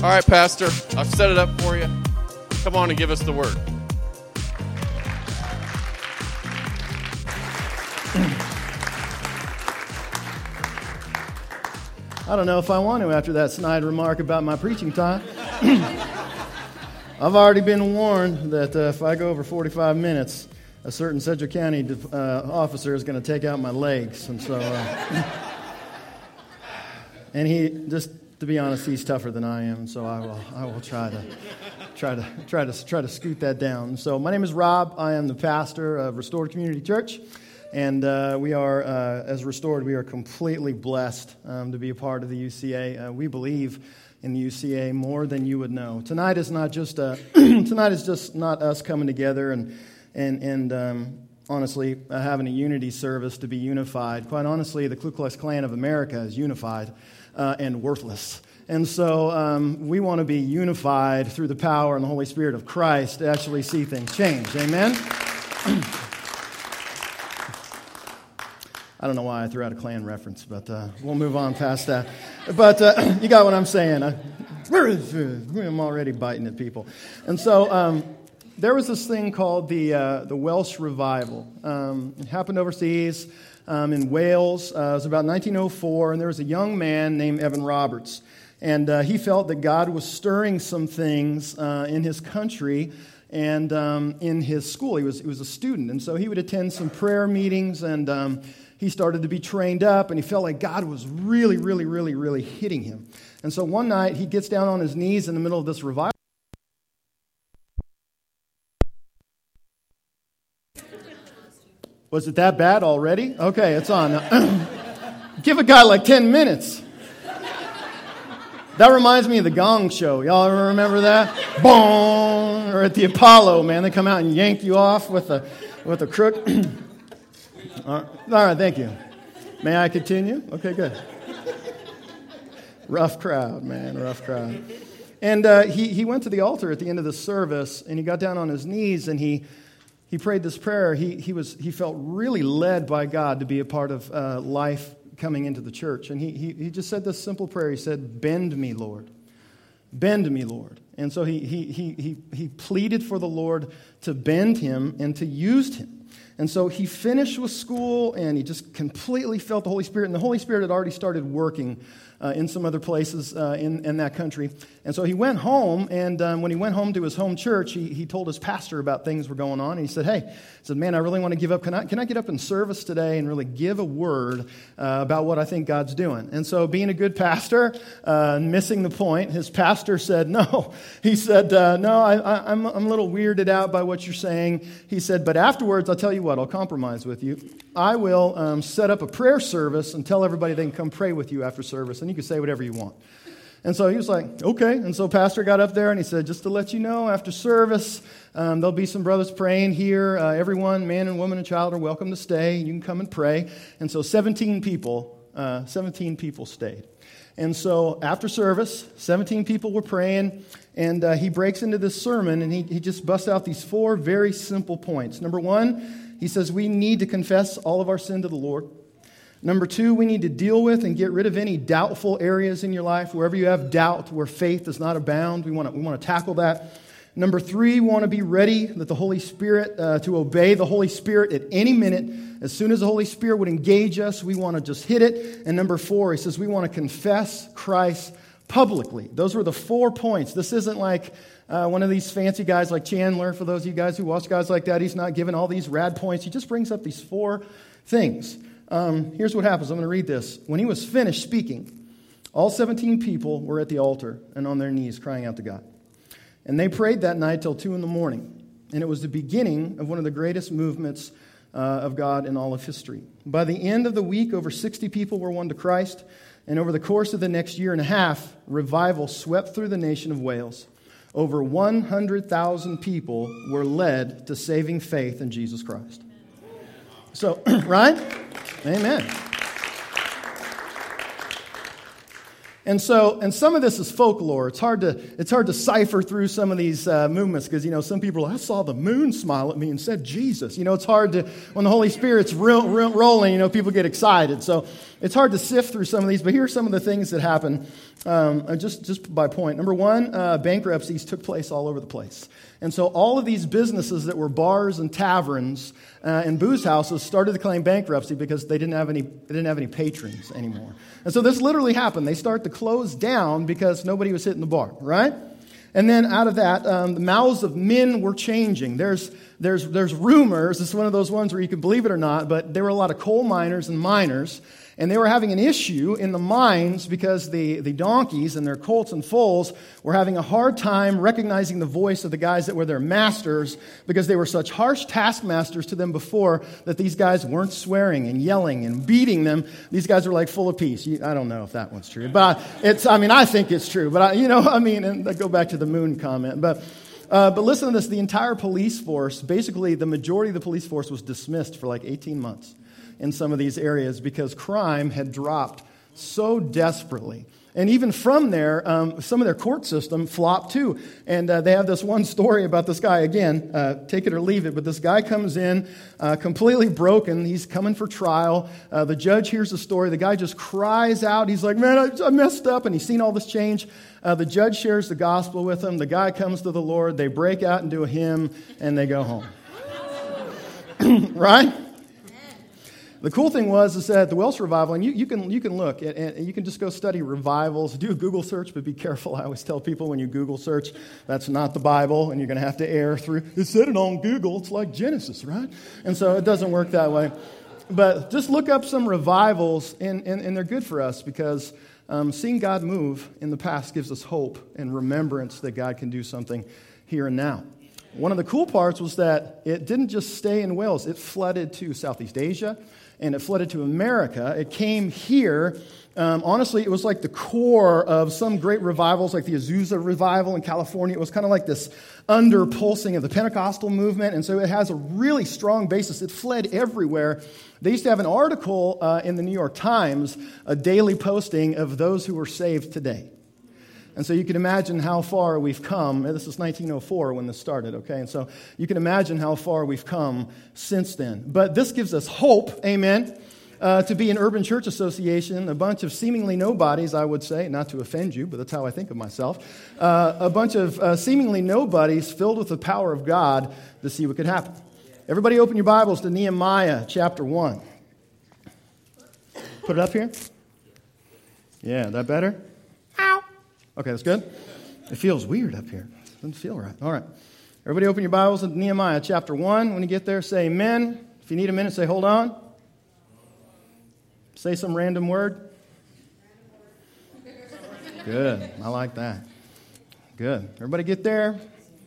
All right, Pastor, I've set it up for you. Come on and give us the word. I don't know if I want to after that snide remark about my preaching time. I've already been warned that if I go over 45 minutes, a certain Sedgwick County officer is going to take out my legs. And so, and he, just to be honest, he's tougher than I am. So I will try to scoot that down. So my name is Rob. I am the pastor of Restored Community Church. And we are, as Restored, we are completely blessed to be a part of the UCA. We believe in the UCA more than you would know. Tonight is not just tonight is just not us coming together and honestly having a unity service to be unified. Quite honestly, the Ku Klux Klan of America is unified and worthless. And so we want to be unified through the power and the Holy Spirit of Christ to actually see things change. Amen. I don't know why I threw out a Klan reference, but we'll move on past that. But you got what I'm saying. I'm already biting at people. And so there was this thing called the Welsh Revival. It happened overseas in Wales. It was about 1904, and there was a young man named Evan Roberts. And he felt that God was stirring some things in his country and in his school. He was a student, and so he would attend some prayer meetings, and he started to be trained up, and he felt like God was really, really, really, really hitting him. And so one night, he gets down on his knees in the middle of this revival. Was it that bad already? Okay, it's on. Give a guy like 10 minutes. That reminds me of the Gong Show. Y'all remember that? Boom! Or at the Apollo, man, they come out and yank you off with a crook. All right, thank you. May I continue? Okay, good. Rough crowd, man, rough crowd. And he went to the altar at the end of the service, and he got down on his knees, and he prayed this prayer. He felt really led by God to be a part of life coming into the church. And he just said this simple prayer. He said, "Bend me, Lord. Bend me, Lord." And so he pleaded for the Lord to bend him and to use him. And so he finished with school, and he just completely felt the Holy Spirit. And the Holy Spirit had already started working in some other places in that country. And so he went home, and when he went home to his home church, he told his pastor about things were going on. And he said, "Man, I really want to give up. Can I get up in service today and really give a word about what I think God's doing?" And so being a good pastor, missing the point, his pastor said, "No." He said, "No, I'm a little weirded out by what you're saying." He said, "But afterwards, I'll tell you what, I'll compromise with you. I will set up a prayer service and tell everybody they can come pray with you after service, and you can say whatever you want." And so he was like, "Okay." And so pastor got up there and he said, "Just to let you know, after service, there'll be some brothers praying here. Everyone, man and woman and child, are welcome to stay. You can come and pray." And so 17 people stayed. And so after service, 17 people were praying, and he breaks into this sermon, and he just busts out these 4 very simple points. Number 1, he says we need to confess all of our sin to the Lord. Number 2, we need to deal with and get rid of any doubtful areas in your life. Wherever you have doubt, where faith does not abound, we want to tackle that. Number 3, we want to be ready that the Holy Spirit, to obey the Holy Spirit at any minute. As soon as the Holy Spirit would engage us, we want to just hit it. And number 4, he says we want to confess Christ publicly. Those were the 4 points. This isn't like one of these fancy guys like Chandler. For those of you guys who watch guys like that, he's not giving all these rad points. He just brings up these 4 things. Here's what happens. I'm going to read this. When he was finished speaking, all 17 people were at the altar and on their knees crying out to God. And they prayed that night till 2 a.m. And it was the beginning of one of the greatest movements of God in all of history. By the end of the week, over 60 people were won to Christ. And over the course of the next year and a half, revival swept through the nation of Wales. Over 100,000 people were led to saving faith in Jesus Christ. So, right? Amen. And some of this is folklore. It's hard to cipher through some of these movements because, some people, I saw the moon smile at me and said Jesus. It's hard to, when the Holy Spirit's rolling, people get excited. So it's hard to sift through some of these. But here are some of the things that happen just by point. Number one, bankruptcies took place all over the place. And so all of these businesses that were bars and taverns and booze houses started to claim bankruptcy because they didn't have any patrons anymore. And so this literally happened. They start to close down because nobody was hitting the bar, right? And then out of that, the mouths of men were changing. There's rumors. This is one of those ones where you can believe it or not, but there were a lot of coal miners and miners, and they were having an issue in the mines because the donkeys and their colts and foals were having a hard time recognizing the voice of the guys that were their masters because they were such harsh taskmasters to them before that these guys weren't swearing and yelling and beating them. These guys were like full of peace. I don't know if that one's true, but I think it's true. But and I go back to the moon comment. But listen to this. The entire police force, basically the majority of the police force was dismissed for like 18 months. In some of these areas because crime had dropped so desperately. And even from there, some of their court system flopped too. And they have this one story about this guy, again, take it or leave it, but this guy comes in completely broken. He's coming for trial. The judge hears the story. The guy just cries out. He's like, man, I messed up. And he's seen all this change. The judge shares the gospel with him. The guy comes to the Lord. They break out and do a hymn, and they go home. Right? The cool thing is that the Welsh revival, and you can look, and you can just go study revivals, do a Google search, but be careful. I always tell people when you Google search, that's not the Bible, and you're going to have to err through. It said it on Google. It's like Genesis, right? And so it doesn't work that way. But just look up some revivals, and they're good for us because seeing God move in the past gives us hope and remembrance that God can do something here and now. One of the cool parts was that it didn't just stay in Wales. It flooded to Southeast Asia. And it flooded to America. It came here. Honestly, it was like the core of some great revivals, like the Azusa revival in California. It was kind of like this under-pulsing of the Pentecostal movement. And so it has a really strong basis. It fled everywhere. They used to have an article in the New York Times, a daily posting of those who were saved today. And so you can imagine how far we've come. This is 1904 when this started, okay? And so you can imagine how far we've come since then. But this gives us hope, amen, to be an urban church association, a bunch of seemingly nobodies, I would say, not to offend you, but that's how I think of myself, a bunch of seemingly nobodies filled with the power of God to see what could happen. Everybody open your Bibles to Nehemiah chapter 1. Put it up here. Yeah, that better? Ow. Okay, that's good. It feels weird up here. It doesn't feel right. All right. Everybody open your Bibles to Nehemiah chapter 1. When you get there, say amen. If you need a minute, say hold on. Say some random word. Good. I like that. Good. Everybody get there.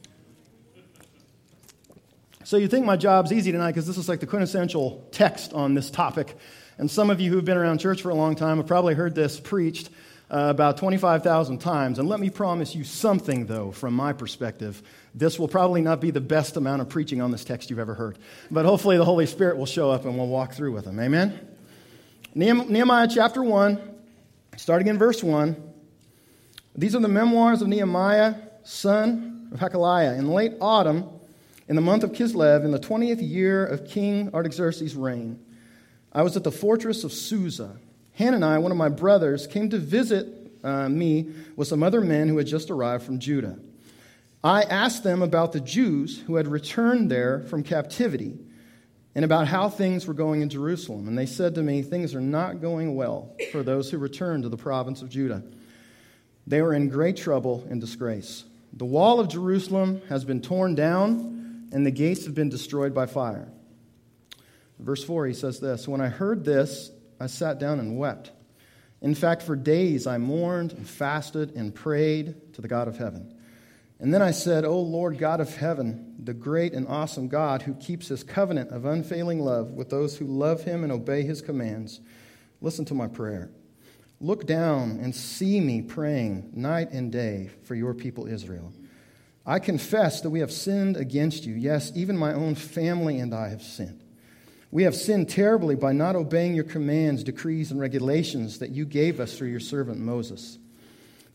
So you think my job's easy tonight because this is like the quintessential text on this topic. And some of you who've been around church for a long time have probably heard this preached about 25,000 times. And let me promise you something, though, from my perspective. This will probably not be the best amount of preaching on this text you've ever heard. But hopefully the Holy Spirit will show up and we'll walk through with him. Amen? Nehemiah chapter 1, starting in verse 1. These are the memoirs of Nehemiah, son of Hakaliah. In late autumn, in the month of Kislev, in the 20th year of King Artaxerxes' reign, I was at the fortress of Susa. Hanani, one of my brothers, came to visit me with some other men who had just arrived from Judah. I asked them about the Jews who had returned there from captivity and about how things were going in Jerusalem. And they said to me, things are not going well for those who returned to the province of Judah. They are in great trouble and disgrace. The wall of Jerusalem has been torn down, and the gates have been destroyed by fire. Verse 4, he says this, when I heard this, I sat down and wept. In fact, for days I mourned and fasted and prayed to the God of heaven. And then I said, O Lord God of heaven, the great and awesome God who keeps his covenant of unfailing love with those who love him and obey his commands, listen to my prayer. Look down and see me praying night and day for your people Israel. I confess that we have sinned against you. Yes, even my own family and I have sinned. We have sinned terribly by not obeying your commands, decrees, and regulations that you gave us through your servant Moses.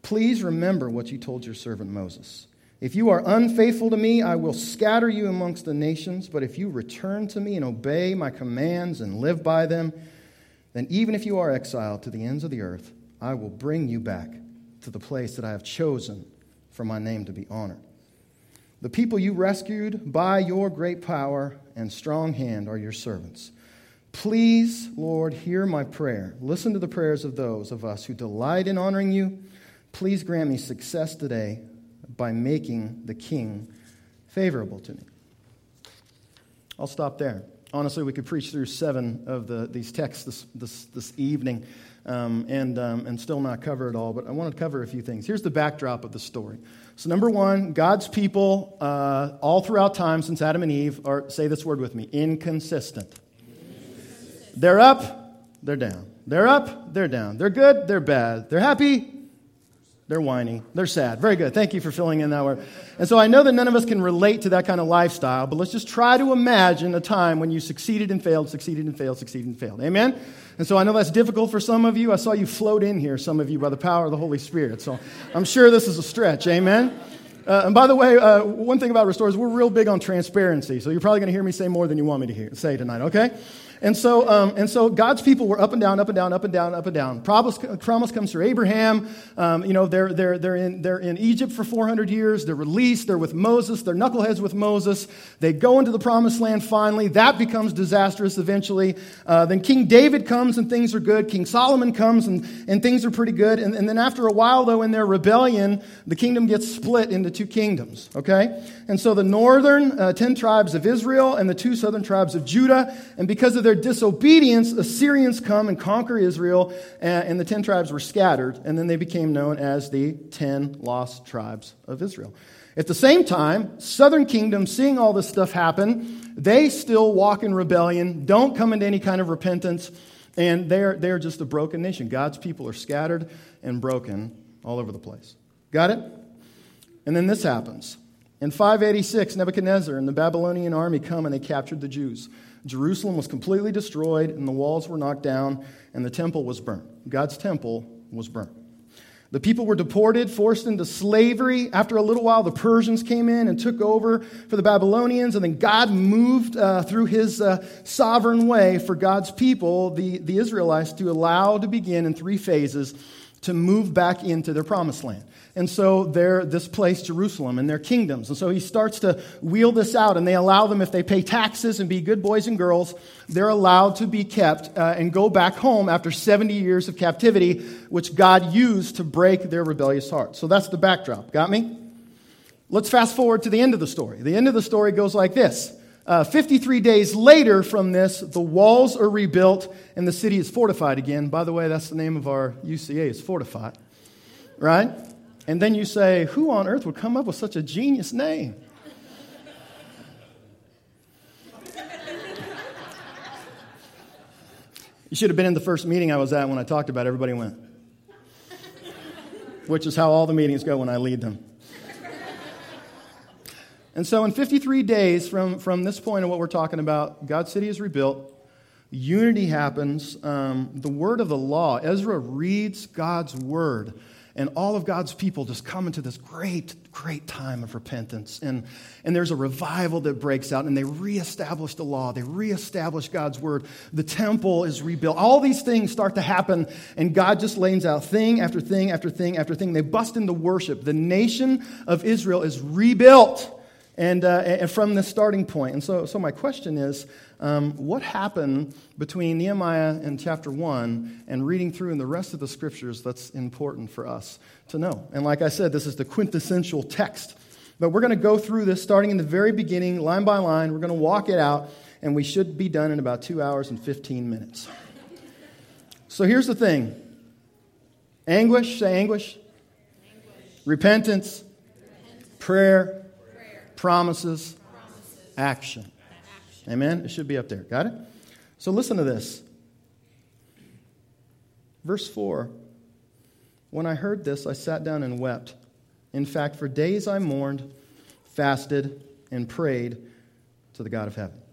Please remember what you told your servant Moses. If you are unfaithful to me, I will scatter you amongst the nations. But if you return to me and obey my commands and live by them, then even if you are exiled to the ends of the earth, I will bring you back to the place that I have chosen for my name to be honored. The people you rescued by your great power and strong hand are your servants. Please, Lord, hear my prayer. Listen to the prayers of those of us who delight in honoring you. Please grant me success today by making the king favorable to me. I'll stop there. Honestly, we could preach through 7 of these texts this evening and still not cover it all, but I want to cover a few things. Here's the backdrop of the story. So number 1, God's people all throughout time since Adam and Eve are, say this word with me, inconsistent. They're up, they're down. They're up, they're down. They're good, they're bad. They're happy, they're whiny, they're sad. Very good. Thank you for filling in that word. And so I know that none of us can relate to that kind of lifestyle, but let's just try to imagine a time when you succeeded and failed, succeeded and failed, succeeded and failed. Amen? And so I know that's difficult for some of you. I saw you float in here, some of you, by the power of the Holy Spirit. So I'm sure this is a stretch. Amen? And by the way, one thing about Restore is we're real big on transparency. So you're probably going to hear me say more than you want me to say tonight, okay? And so God's people were up and down, up and down, up and down, up and down. Promise comes through Abraham. They're in Egypt for 400 years. They're released. They're with Moses. They're knuckleheads with Moses. They go into the promised land finally. That becomes disastrous eventually. Then King David comes and things are good. King Solomon comes and things are pretty good. And then after a while, though, in their rebellion, the kingdom gets split into 2 kingdoms, okay? And so the northern 10 tribes of Israel and the 2 southern tribes of Judah, and because of their disobedience, Assyrians come and conquer Israel, and the 10 tribes were scattered, and then they became known as the 10 lost tribes of Israel. At the same time, southern kingdom, seeing all this stuff happen, they still walk in rebellion, don't come into any kind of repentance, and they're just a broken nation. God's people are scattered and broken all over the place. Got it? And then this happens. In 586, Nebuchadnezzar and the Babylonian army come and they captured the Jews. Jerusalem was completely destroyed, and the walls were knocked down, and the temple was burnt. God's temple was burnt. The people were deported, forced into slavery. After a little while, the Persians came in and took over for the Babylonians, and then God moved through his sovereign way for God's people, the Israelites, to allow to begin in 3 phases to move back into their promised land. And so they're this place, Jerusalem, and their kingdoms. And so he starts to wheel this out, and they allow them, if they pay taxes and be good boys and girls, they're allowed to be kept and go back home after 70 years of captivity, which God used to break their rebellious hearts. So that's the backdrop. Got me? Let's fast forward to the end of the story. The end of the story goes like this. 53 days later from this, the walls are rebuilt, and the city is fortified again. By the way, that's the name of our UCA, is Fortified. Right? And then you say, who on earth would come up with such a genius name? You should have been in the first meeting I was at when I talked about it. Everybody went. Which is how all the meetings go when I lead them. And so in 53 days from this point of what we're talking about, God's city is rebuilt. Unity happens. The word of the law, Ezra reads God's word. And all of God's people just come into this great, great time of repentance. And there's a revival that breaks out, and they reestablish the law. They reestablish God's word. The temple is rebuilt. All these things start to happen, and God just lays out thing after thing after thing after thing. They bust into worship. The nation of Israel is rebuilt and from the starting point. And so my question is, what happened between Nehemiah and chapter 1 and reading through in the rest of the scriptures that's important for us to know? And like I said, this is the quintessential text. But we're going to go through this starting in the very beginning, line by line. We're going to walk it out, and we should be done in about 2 hours and 15 minutes. So here's the thing. Anguish, say anguish. Repentance. Prayer. Promises. Action. Amen? It should be up there. Got it? So listen to this. Verse 4. When I heard this, I sat down and wept. In fact, for days I mourned, fasted, and prayed to the God of heaven.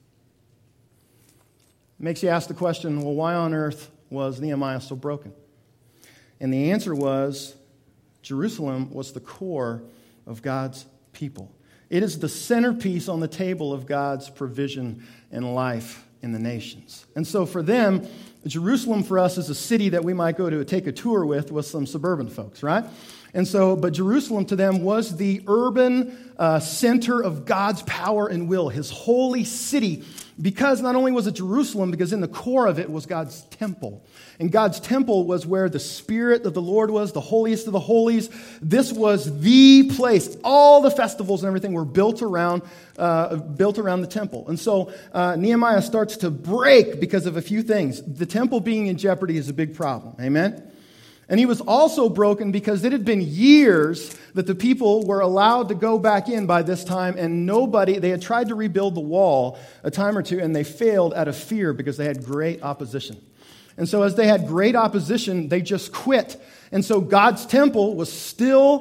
It makes you ask the question, well, why on earth was Nehemiah so broken? And the answer was, Jerusalem was the core of God's people. It is the centerpiece on the table of God's provision and life in the nations. And so for them, Jerusalem for us is a city that we might go to take a tour with some suburban folks, right? And so, but Jerusalem to them was the urban center of God's power and will, his holy city, because not only was it Jerusalem, because in the core of it was God's temple. And God's temple was where the Spirit of the Lord was, the holiest of the holies. This was the place. All the festivals and everything were built around the temple. And so Nehemiah starts to break because of a few things. The temple being in jeopardy is a big problem. Amen? And he was also broken because it had been years that the people were allowed to go back in by this time, and they had tried to rebuild the wall a time or two, and they failed out of fear because they had great opposition. And so as they had great opposition, they just quit. And so God's temple was still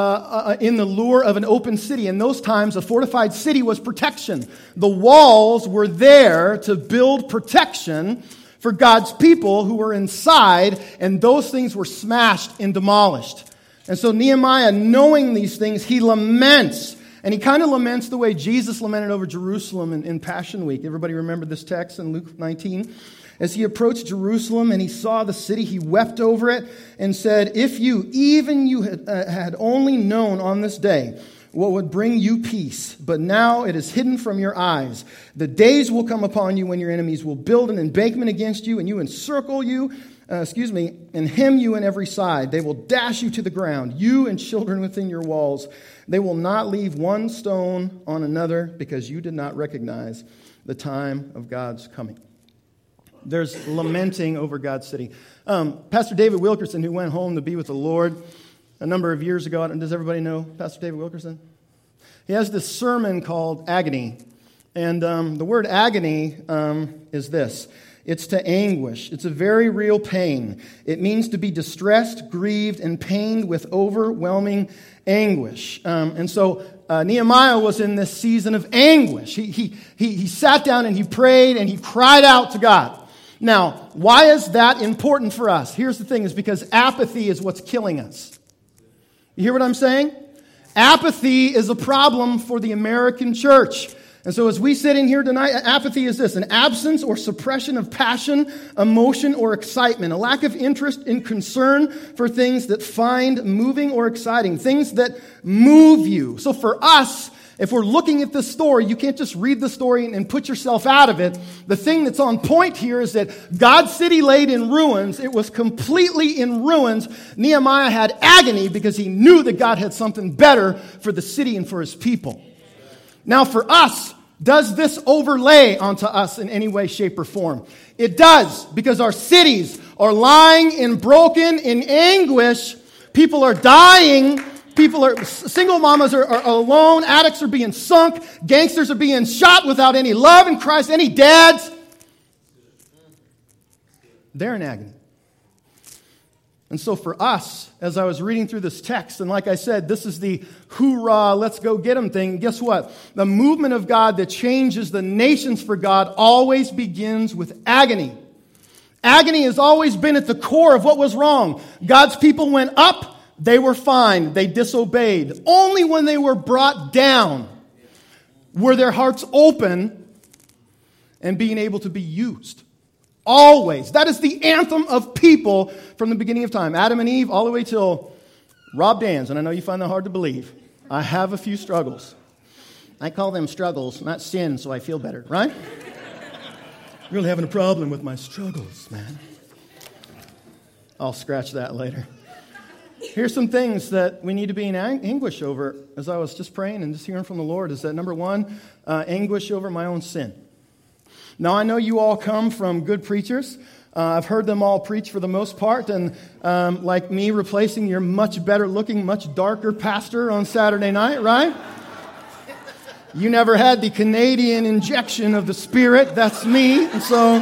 in the lure of an open city. In those times, a fortified city was protection. The walls were there to build protection for God's people who were inside, and those things were smashed and demolished. And so Nehemiah, knowing these things, he laments. And he kind of laments the way Jesus lamented over Jerusalem in Passion Week. Everybody remember this text in Luke 19? As he approached Jerusalem and he saw the city, he wept over it and said, "If you had only known on this day what would bring you peace, but now it is hidden from your eyes. The days will come upon you when your enemies will build an embankment against you, and you encircle you, and hem you on every side. They will dash you to the ground, you and children within your walls. They will not leave one stone on another, because you did not recognize the time of God's coming." There's lamenting over God's city. Pastor David Wilkerson, who went home to be with the Lord a number of years ago. Does everybody know Pastor David Wilkerson? He has this sermon called Agony. And the word agony is this. It's to anguish. It's a very real pain. It means to be distressed, grieved, and pained with overwhelming anguish. And so Nehemiah was in this season of anguish. He sat down and he prayed and he cried out to God. Now, why is that important for us? Here's the thing, is because apathy is what's killing us. You hear what I'm saying? Apathy is a problem for the American church. And so as we sit in here tonight, apathy is this: an absence or suppression of passion, emotion, or excitement, a lack of interest and concern for things that find moving or exciting, things that move you. So for us, if we're looking at this story, you can't just read the story and put yourself out of it. The thing that's on point here is that God's city laid in ruins. It was completely in ruins. Nehemiah had agony because he knew that God had something better for the city and for his people. Now for us, does this overlay onto us in any way, shape, or form? It does, because our cities are lying in broken, in anguish. People are dying. Single mamas are alone. Addicts are being sunk. Gangsters are being shot without any love in Christ. Any dads? They're in agony. And so for us, as I was reading through this text, and like I said, this is the hoorah, let's go get them thing. Guess what? The movement of God that changes the nations for God always begins with agony. Agony has always been at the core of what was wrong. God's people went up. They were fine. They disobeyed. Only when they were brought down were their hearts open and being able to be used. Always. That is the anthem of people from the beginning of time. Adam and Eve all the way till Rob Dans. And I know you find that hard to believe. I have a few struggles. I call them struggles, not sin, so I feel better, right? Really having a problem with my struggles, man. I'll scratch that later. Here's some things that we need to be in anguish over, as I was just praying and just hearing from the Lord, is that number one, anguish over my own sin. Now, I know you all come from good preachers. I've heard them all preach for the most part, and like me replacing your much better looking, much darker pastor on Saturday night, right? You never had the Canadian injection of the Spirit. That's me. And so,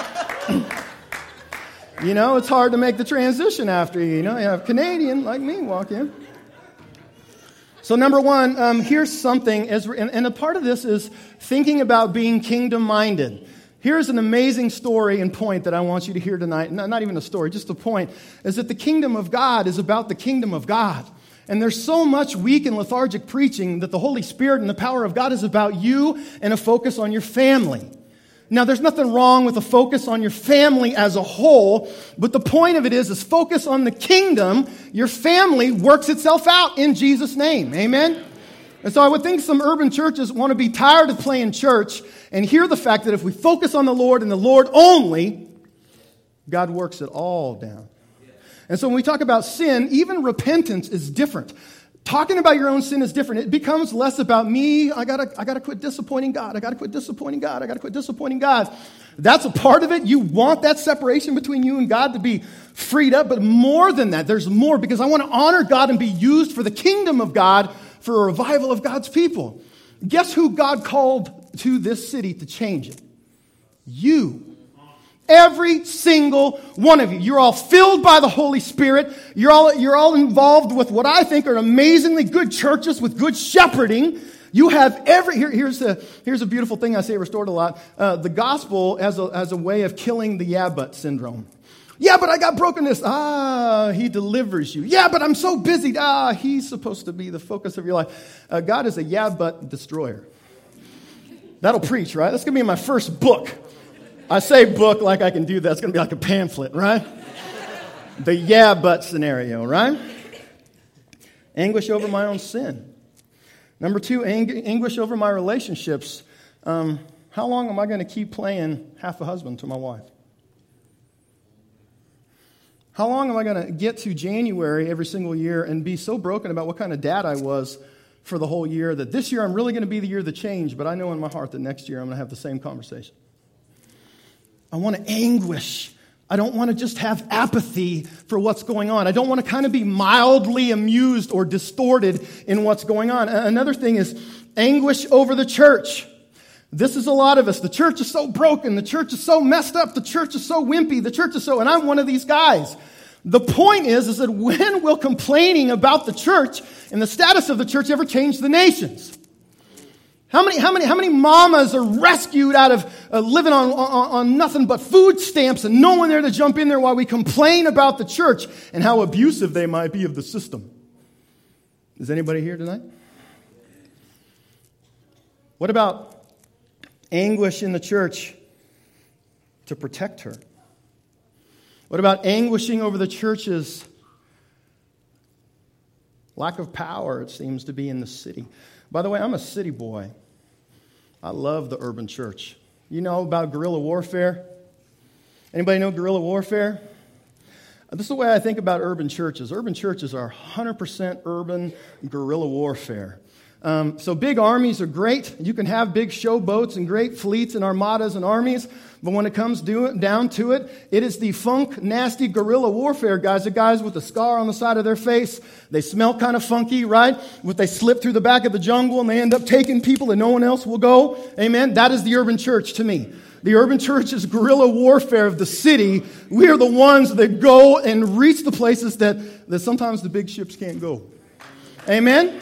it's hard to make the transition after you. You have Canadian like me walk in. So number one, here's something, and a part of this is thinking about being kingdom-minded. Here's an amazing story and point that I want you to hear tonight. Not even a story, just a point, is that the kingdom of God is about the kingdom of God. And there's so much weak and lethargic preaching that the Holy Spirit and the power of God is about you and a focus on your family. Now, there's nothing wrong with a focus on your family as a whole, but the point of it is focus on the kingdom. Your family works itself out in Jesus' name. Amen? And so I would think some urban churches want to be tired of playing church and hear the fact that if we focus on the Lord and the Lord only, God works it all down. And so when we talk about sin, even repentance is different. Talking about your own sin is different. It becomes less about me. I gotta quit disappointing God. I gotta quit disappointing God. I gotta quit disappointing God. That's a part of it. You want that separation between you and God to be freed up. But more than that, there's more, because I want to honor God and be used for the kingdom of God, for a revival of God's people. Guess who God called to this city to change it? You. Every single one of you. You're all filled by the Holy Spirit. You're all involved with what I think are amazingly good churches with good shepherding. You have here's a beautiful thing I say at Restored a lot. The gospel as a way of killing the yeah but syndrome. Yeah, but I got brokenness. He delivers you. Yeah, but I'm so busy. He's supposed to be the focus of your life. God is a yeah but destroyer. That'll preach, right? That's going to be my first book. I say book like I can do that. It's going to be like a pamphlet, right? The yeah, but scenario, right? Anguish over my own sin. Number 2, anguish over my relationships. How long am I going to keep playing half a husband to my wife? How long am I going to get to January every single year and be so broken about what kind of dad I was for the whole year that this year I'm really going to be the year of the change, but I know in my heart that next year I'm going to have the same conversation? I want to anguish. I don't want to just have apathy for what's going on. I don't want to kind of be mildly amused or distorted in what's going on. Another thing is anguish over the church. This is a lot of us. The church is so broken. The church is so messed up. The church is so wimpy. The church is so, and I'm one of these guys. The point is that when will complaining about the church and the status of the church ever change the nations? How many mamas are rescued out of living on nothing but food stamps and no one there to jump in there while we complain about the church and how abusive they might be of the system? Is anybody here tonight? What about anguish in the church to protect her? What about anguishing over the church's lack of power, it seems to be, in the city? By the way, I'm a city boy. I love the urban church. You know about guerrilla warfare? Anybody know guerrilla warfare? This is the way I think about urban churches. Urban churches are 100% urban guerrilla warfare. So big armies are great. You can have big show boats and great fleets and armadas and armies. But when it comes down to it, it is the funk, nasty guerrilla warfare guys. The guys with the scar on the side of their face. They smell kind of funky, right? They slip through the back of the jungle and they end up taking people that no one else will go. Amen? That is the urban church to me. The urban church is guerrilla warfare of the city. We are the ones that go and reach the places that sometimes the big ships can't go. Amen?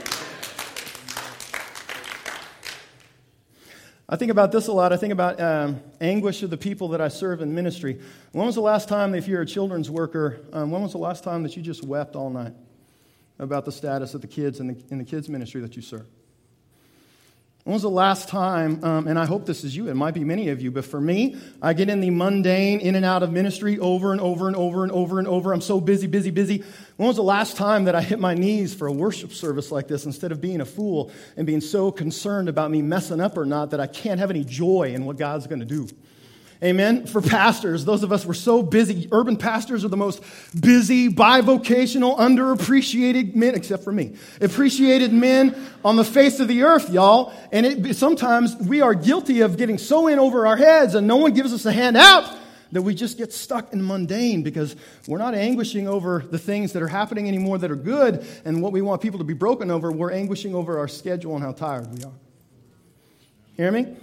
I think about this a lot. I think about anguish of the people that I serve in ministry. When was the last time, if you're a children's worker, when was the last time that you just wept all night about the status of the kids in the kids' ministry that you serve? When was the last time, and I hope this is you, it might be many of you, but for me, I get in the mundane in and out of ministry over and over and over and over and over. I'm so busy. When was the last time that I hit my knees for a worship service like this instead of being a fool and being so concerned about me messing up or not that I can't have any joy in what God's going to do? Amen. For pastors, those of us, we're so busy. Urban pastors are the most busy, bivocational, underappreciated men, except for me, appreciated men on the face of the earth, y'all. And sometimes we are guilty of getting so in over our heads and no one gives us a hand out that we just get stuck in mundane because we're not anguishing over the things that are happening anymore that are good and what we want people to be broken over. We're anguishing over our schedule and how tired we are. Hear me?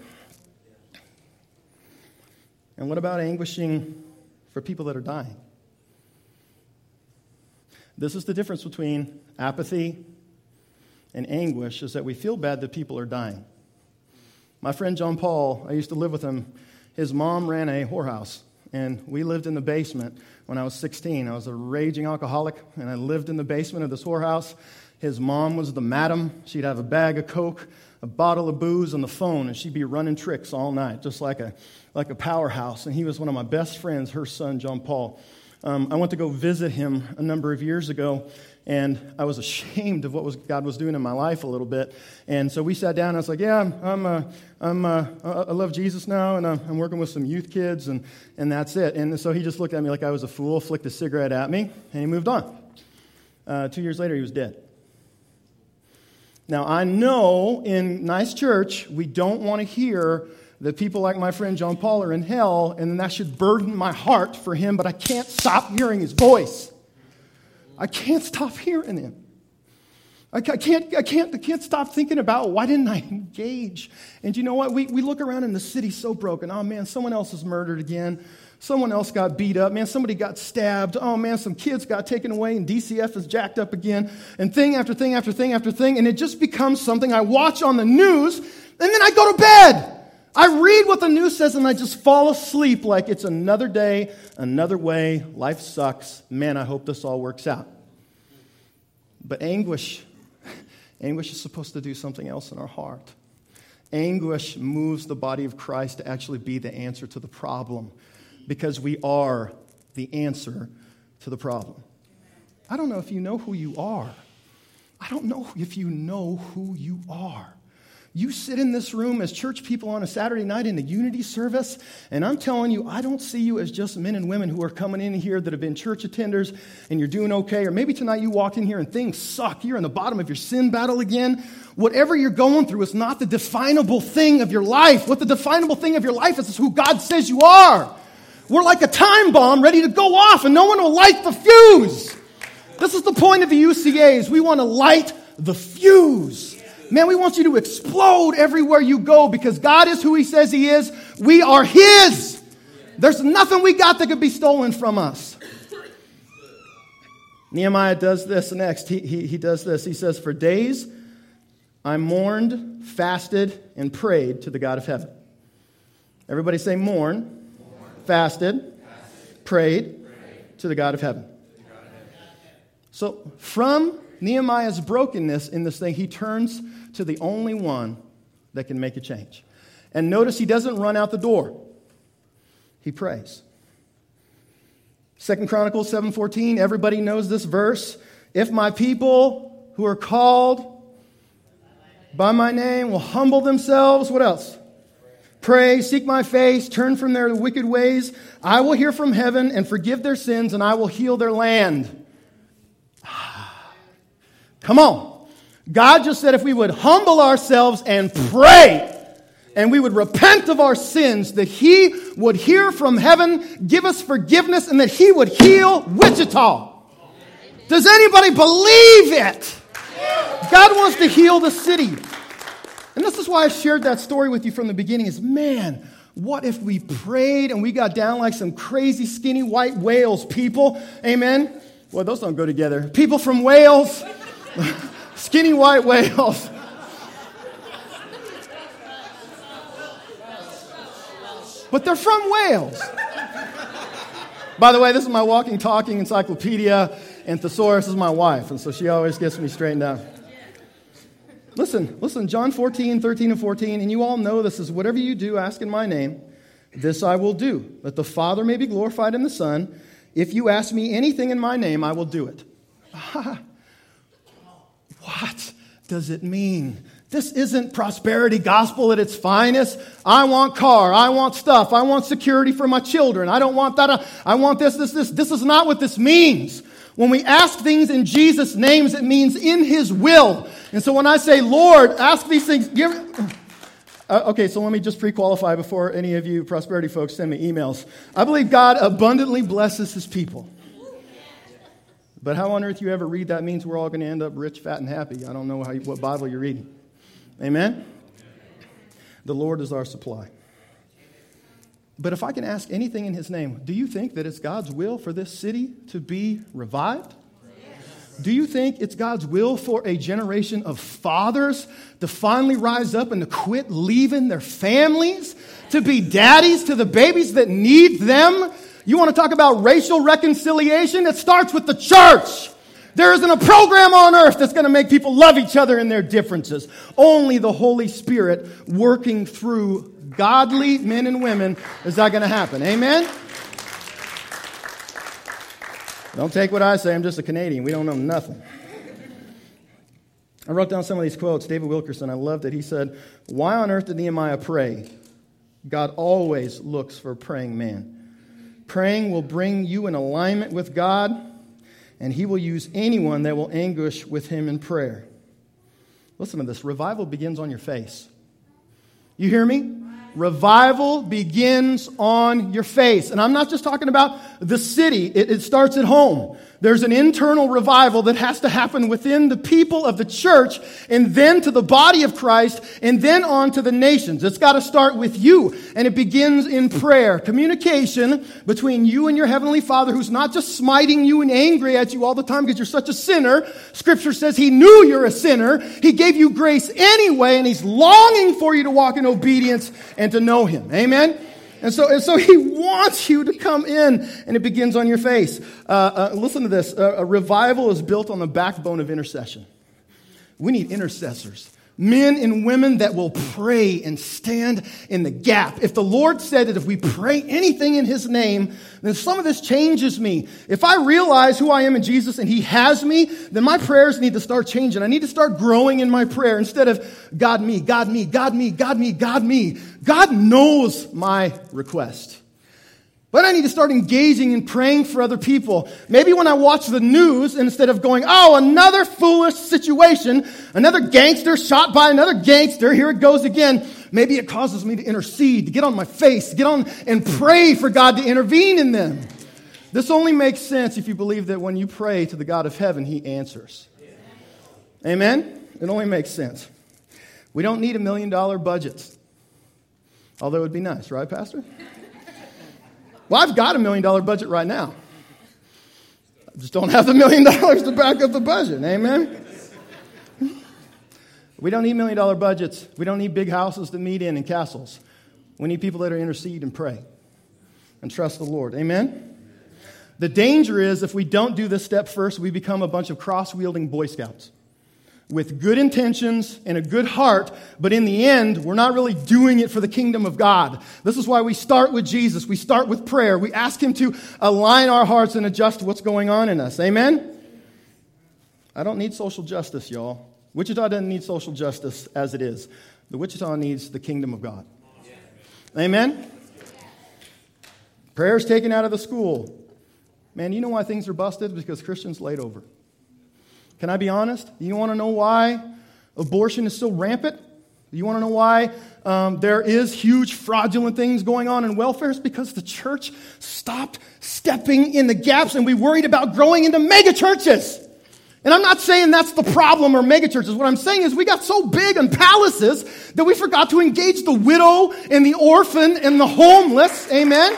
And what about anguishing for people that are dying? This is the difference between apathy and anguish, is that we feel bad that people are dying. My friend John Paul, I used to live with him. His mom ran a whorehouse, and we lived in the basement when I was 16. I was a raging alcoholic, and I lived in the basement of this whorehouse. His mom was the madam. She'd have a bag of Coke, a bottle of booze, on the phone, and she'd be running tricks all night, just like a powerhouse. And he was one of my best friends, her son, John Paul. I went to go visit him a number of years ago, and I was ashamed of what God was doing in my life a little bit. And so we sat down, and I was like, yeah, I love Jesus now, and I'm working with some youth kids, and that's it. And so he just looked at me like I was a fool, flicked a cigarette at me, and he moved on. 2 years later, he was dead. Now, I know in Nice Church, we don't want to hear that people like my friend John Paul are in hell, and that should burden my heart for him, but I can't stop hearing his voice. I can't stop hearing him. I can't stop thinking about, why didn't I engage? And you know what? We look around in the city so broken. Oh, man, someone else is murdered again. Someone else got beat up. Man, somebody got stabbed. Oh, man, some kids got taken away, and DCF is jacked up again. And thing after thing after thing after thing. And it just becomes something I watch on the news, and then I go to bed. I read what the news says, and I just fall asleep like it's another day, another way. Life sucks. Man, I hope this all works out. But anguish is supposed to do something else in our heart. Anguish moves the body of Christ to actually be the answer to the problem, because we are the answer to the problem. I don't know if you know who you are. I don't know if you know who you are. You sit in this room as church people on a Saturday night in a unity service, and I'm telling you, I don't see you as just men and women who are coming in here that have been church attenders, and you're doing okay. Or maybe tonight you walked in here and things suck. You're in the bottom of your sin battle again. Whatever you're going through is not the definable thing of your life. What the definable thing of your life is who God says you are. We're like a time bomb ready to go off, and no one will light the fuse. This is the point of the UCAs. We want to light the fuse. Man, we want you to explode everywhere you go, because God is who He says He is. We are His. There's nothing we got that could be stolen from us. Nehemiah does this next. He does this. He says, "For days I mourned, fasted, and prayed to the God of heaven." Everybody say mourn, fasted, prayed to the God of heaven. So from Nehemiah's brokenness in this thing, he turns to the only one that can make a change. And notice he doesn't run out the door. He prays. 2 Chronicles 7:14, everybody knows this verse. "If my people who are called by my name will humble themselves," what else? "Pray, seek my face, turn from their wicked ways, I will hear from heaven and forgive their sins, and I will heal their land." Come on. God just said if we would humble ourselves and pray, and we would repent of our sins, that He would hear from heaven, give us forgiveness, and that He would heal Wichita. Does anybody believe it? God wants to heal the city. And this is why I shared that story with you from the beginning, is, man, what if we prayed and we got down like some crazy skinny white whales people? Amen? Well, those don't go together. People from Wales, skinny white whales. But they're from Wales. By the way, this is my walking, talking encyclopedia, and Thesaurus is my wife, and so she always gets me straightened out. Listen, John 14, 13 and 14, and you all know this is, "Whatever you do, ask in my name, this I will do, that the Father may be glorified in the Son. If you ask me anything in my name, I will do it." What does it mean? This isn't prosperity gospel at its finest. I want car. I want stuff. I want security for my children. I don't want that. I want this. This is not what this means. When we ask things in Jesus' names, it means in His will. And so when I say, "Lord, ask these things," okay, so let me just pre-qualify before any of you prosperity folks send me emails. I believe God abundantly blesses His people. But how on earth you ever read that means we're all going to end up rich, fat, and happy? I don't know what Bible you're reading. Amen? The Lord is our supply. But if I can ask anything in His name, do you think that it's God's will for this city to be revived? Do you think it's God's will for a generation of fathers to finally rise up and to quit leaving their families, to be daddies to the babies that need them? You want to talk about racial reconciliation? It starts with the church. There isn't a program on earth that's going to make people love each other in their differences. Only the Holy Spirit working through godly men and women is that going to happen. Amen? Don't take what I say. I'm just a Canadian. We don't know nothing. I wrote down some of these quotes. David Wilkerson, I loved it. He said, "Why on earth did Nehemiah pray? God always looks for a praying man. Praying will bring you in alignment with God, and he will use anyone that will anguish with him in prayer." Listen to this. Revival begins on your face. You hear me? Revival begins on your face. And I'm not just talking about the city. It starts at home. There's an internal revival that has to happen within the people of the church, and then to the body of Christ, and then on to the nations. It's got to start with you, and it begins in prayer. Communication between you and your Heavenly Father, who's not just smiting you and angry at you all the time because you're such a sinner. Scripture says He knew you're a sinner. He gave you grace anyway, and He's longing for you to walk in obedience and to know Him. Amen? And so He wants you to come in, and it begins on your face. Listen to this. A revival is built on the backbone of intercession. We need intercessors. Men and women that will pray and stand in the gap. If the Lord said that if we pray anything in His name, then some of this changes me. If I realize who I am in Jesus and He has me, then my prayers need to start changing. I need to start growing in my prayer instead of God me, God me, God me, God me, God me. God knows my request. But I need to start engaging and praying for other people. Maybe when I watch the news, instead of going, oh, another foolish situation, another gangster shot by another gangster, here it goes again. Maybe it causes me to intercede, to get on my face, to get on and pray for God to intervene in them. This only makes sense if you believe that when you pray to the God of heaven, He answers. Amen? It only makes sense. We don't need $1 million budgets. Although it would be nice, right, Pastor? Well, I've got $1 million budget right now. I just don't have the $1 million to back up the budget. Amen? We don't need $1 million budgets. We don't need big houses to meet in and castles. We need people that are intercede and pray and trust the Lord. Amen? The danger is if we don't do this step first, we become a bunch of cross-wielding Boy Scouts with good intentions and a good heart, but in the end, we're not really doing it for the kingdom of God. This is why we start with Jesus. We start with prayer. We ask Him to align our hearts and adjust what's going on in us. Amen? I don't need social justice, y'all. Wichita doesn't need social justice as it is. The Wichita needs the kingdom of God. Amen? Prayers taken out of the school. Man, you know why things are busted? Because Christians laid over. Can I be honest? You want to know why abortion is so rampant? You want to know why there is huge fraudulent things going on in welfare? It's because the church stopped stepping in the gaps and we worried about growing into mega churches. And I'm not saying that's the problem or mega churches. What I'm saying is we got so big on palaces that we forgot to engage the widow and the orphan and the homeless. Amen?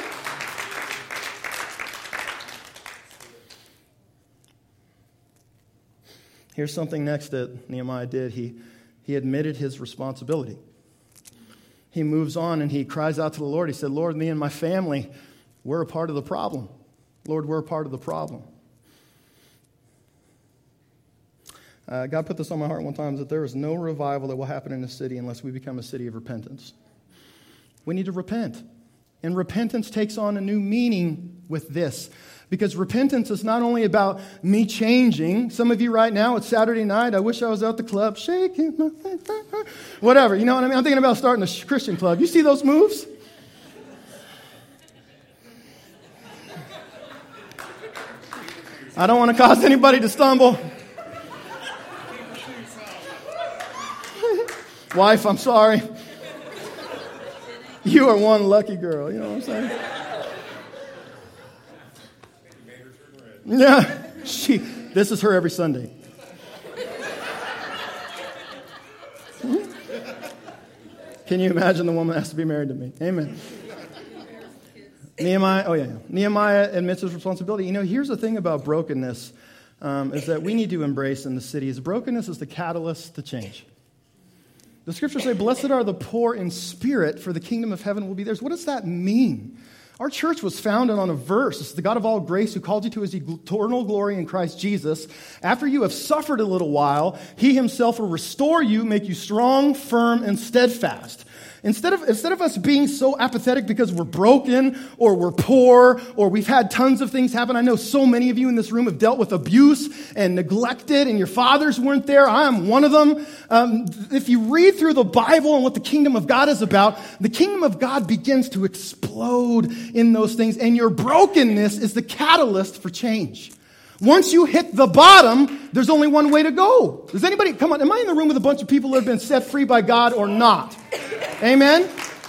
Here's something next that Nehemiah did. He admitted his responsibility. He moves on and he cries out to the Lord. He said, Lord, me and my family, we're a part of the problem. Lord, we're a part of the problem. God put this on my heart one time, that there is no revival that will happen in a city unless we become a city of repentance. We need to repent. And repentance takes on a new meaning with this. Because repentance is not only about me changing. Some of you right now, it's Saturday night. I wish I was at the club, shaking my whatever. You know what I mean? I'm thinking about starting a Christian club. You see those moves? I don't want to cause anybody to stumble. Wife, I'm sorry. You are one lucky girl. You know what I'm saying? Yeah, this is her every Sunday. Can you imagine the woman has to be married to me? Amen. Nehemiah admits his responsibility. You know, here's the thing about brokenness, is that we need to embrace in the city is brokenness is the catalyst to change. The scriptures say, blessed are the poor in spirit, for the kingdom of heaven will be theirs. What does that mean? Our church was founded on a verse. It's the God of all grace who called you to his eternal glory in Christ Jesus. After you have suffered a little while, he himself will restore you, make you strong, firm, and steadfast. Instead of us being so apathetic because we're broken or we're poor or we've had tons of things happen. I know so many of you in this room have dealt with abuse and neglected and your fathers weren't there. I am one of them. If you read through the Bible and what the kingdom of God is about, the kingdom of God begins to explode in those things, and your brokenness is the catalyst for change. Once you hit the bottom, there's only one way to go. Does anybody, come on, am I in the room with a bunch of people that have been set free by God or not? Amen?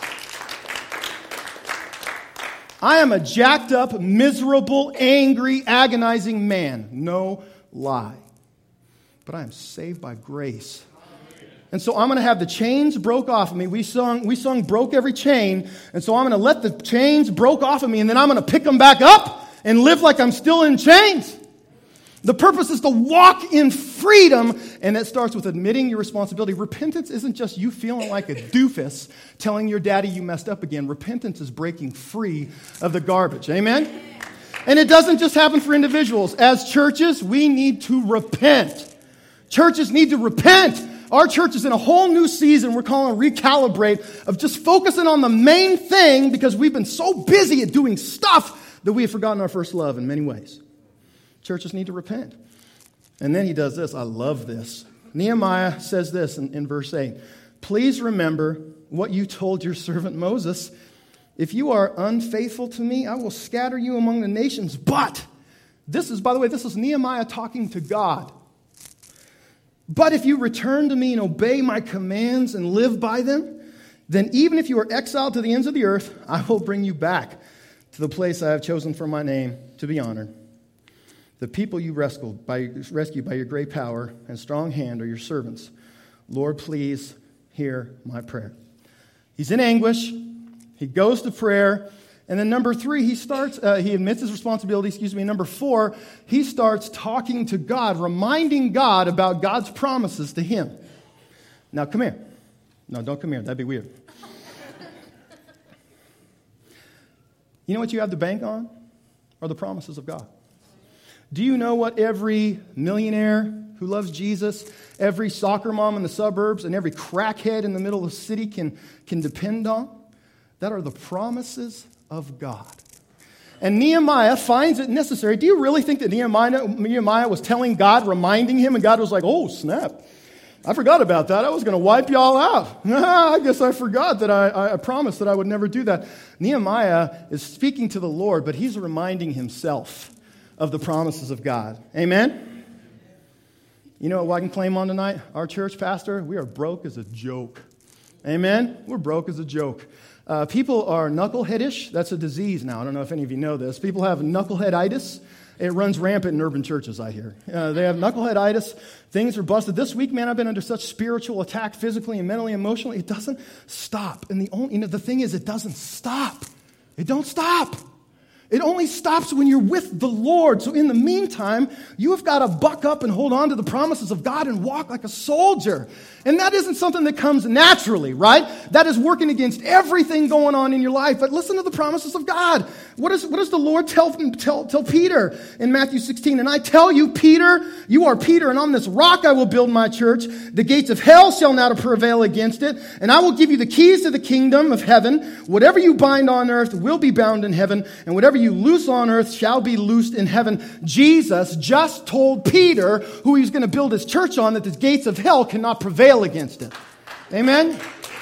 I am a jacked up, miserable, angry, agonizing man. No lie. But I am saved by grace. And so I'm going to have the chains broke off of me. We sung broke every chain. And so I'm going to let the chains broke off of me, and then I'm going to pick them back up and live like I'm still in chains. The purpose is to walk in freedom, and that starts with admitting your responsibility. Repentance isn't just you feeling like a doofus telling your daddy you messed up again. Repentance is breaking free of the garbage. Amen? And it doesn't just happen for individuals. As churches, we need to repent. Churches need to repent. Our church is in a whole new season we're calling Recalibrate, of just focusing on the main thing because we've been so busy at doing stuff that we have forgotten our first love in many ways. Churches need to repent. And then he does this. I love this. Nehemiah says this in verse 8. Please remember what you told your servant Moses. If you are unfaithful to me, I will scatter you among the nations. But, this is Nehemiah talking to God. But if you return to me and obey my commands and live by them, then even if you are exiled to the ends of the earth, I will bring you back to the place I have chosen for my name to be honored. The people you rescued by your great power and strong hand are your servants. Lord, please hear my prayer. He's in anguish. He goes to prayer. And then number 3, he admits his responsibility, Number 4, he starts talking to God, reminding God about God's promises to him. Now, come here. No, don't come here. That'd be weird. You know what you have to bank on? Are the promises of God. Do you know what every millionaire who loves Jesus, every soccer mom in the suburbs, and every crackhead in the middle of the city can depend on? That are the promises of God. And Nehemiah finds it necessary. Do you really think that Nehemiah was telling God, reminding him, and God was like, oh, snap. I forgot about that. I was going to wipe y'all out. I guess I forgot that I promised that I would never do that. Nehemiah is speaking to the Lord, but he's reminding himself of the promises of God. Amen? You know what I can claim on tonight? Our church pastor, we are broke as a joke. Amen? We're broke as a joke. People are knuckleheadish. That's a disease now. I don't know if any of you know this. People have knuckleheaditis. It runs rampant in urban churches, I hear. They have knuckleheaditis. Things are busted. This week, man, I've been under such spiritual attack, physically and mentally, emotionally. It doesn't stop. And the thing is, it doesn't stop. It don't stop. It only stops when you're with the Lord. So in the meantime, you have got to buck up and hold on to the promises of God and walk like a soldier. And that isn't something that comes naturally, right? That is working against everything going on in your life. But listen to the promises of God. What does the Lord tell Peter in Matthew 16? And I tell you, Peter, you are Peter, and on this rock I will build my church. The gates of hell shall not prevail against it. And I will give you the keys to the kingdom of heaven. Whatever you bind on earth will be bound in heaven, and whatever you loose on earth shall be loosed in heaven. Jesus just told Peter, who he was going to build his church on, that the gates of hell cannot prevail against it. Amen?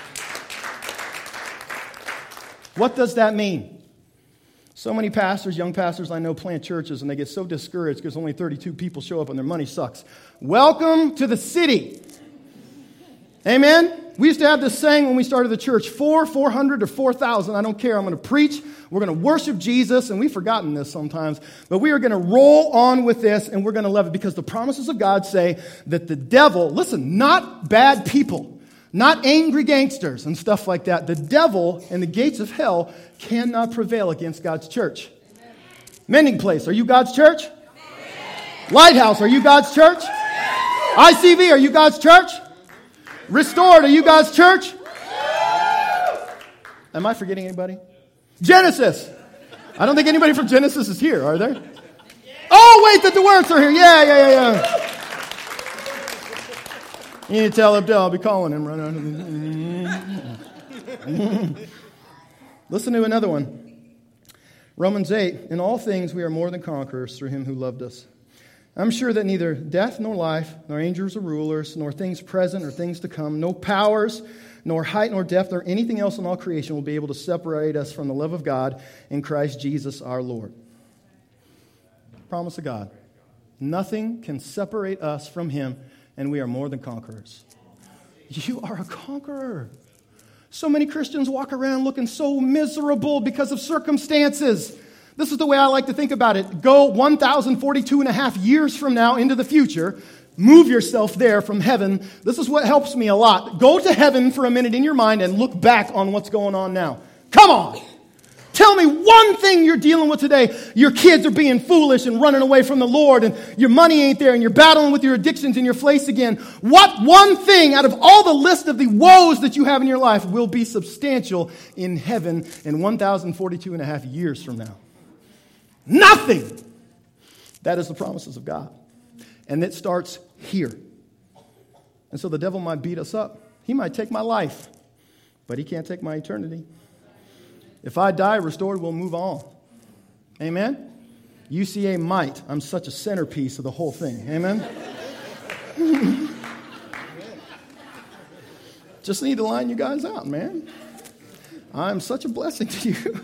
What does that mean? So many pastors, young pastors I know, plant churches and they get so discouraged because only 32 people show up and their money sucks. Welcome to the city. Amen? We used to have this saying when we started the church, 400 or 4,000, I don't care, I'm going to preach, we're going to worship Jesus, and we've forgotten this sometimes, but we are going to roll on with this, and we're going to love it, because the promises of God say that the devil, listen, not bad people, not angry gangsters and stuff like that, the devil and the gates of hell cannot prevail against God's church. Amen. Mending Place, are you God's church? Amen. Lighthouse, are you God's church? Amen. ICV, are you God's church? Restored, are you God's church? Am I forgetting anybody? Genesis. I don't think anybody from Genesis is here, are there? Oh, wait, the Dwerks are here. Yeah. You need to tell Abdel, I'll be calling him. Listen to another one. Romans 8, in all things we are more than conquerors through him who loved us. I'm sure that neither death nor life, nor angels or rulers, nor things present or things to come, no powers, nor height nor depth, nor anything else in all creation will be able to separate us from the love of God in Christ Jesus our Lord. Promise of God. Nothing can separate us from him, and we are more than conquerors. You are a conqueror. So many Christians walk around looking so miserable because of circumstances. This is the way I like to think about it. Go 1,042 and a half years from now into the future. Move yourself there from heaven. This is what helps me a lot. Go to heaven for a minute in your mind and look back on what's going on now. Come on. Tell me one thing you're dealing with today. Your kids are being foolish and running away from the Lord, and your money ain't there, and you're battling with your addictions in your place again. What one thing out of all the list of the woes that you have in your life will be substantial in heaven in 1,042 and a half years from now? Nothing. That is the promises of God. And it starts here. And so the devil might beat us up. He might take my life, but he can't take my eternity. If I die restored, we'll move on. Amen? UCA might. I'm such a centerpiece of the whole thing. Amen? Just need to line you guys out, man. I'm such a blessing to you.